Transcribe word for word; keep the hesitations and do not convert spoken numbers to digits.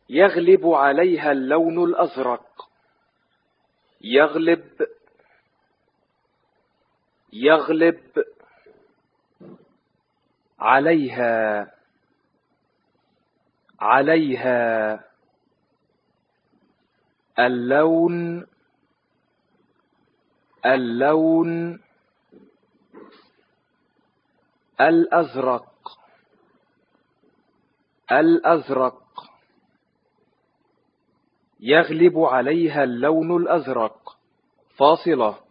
يغلب عليها اللون الأزرق. يغلب يغلب عليها عليها اللون اللون الأزرق الأزرق. يغلب عليها اللون الأزرق. فاصلة.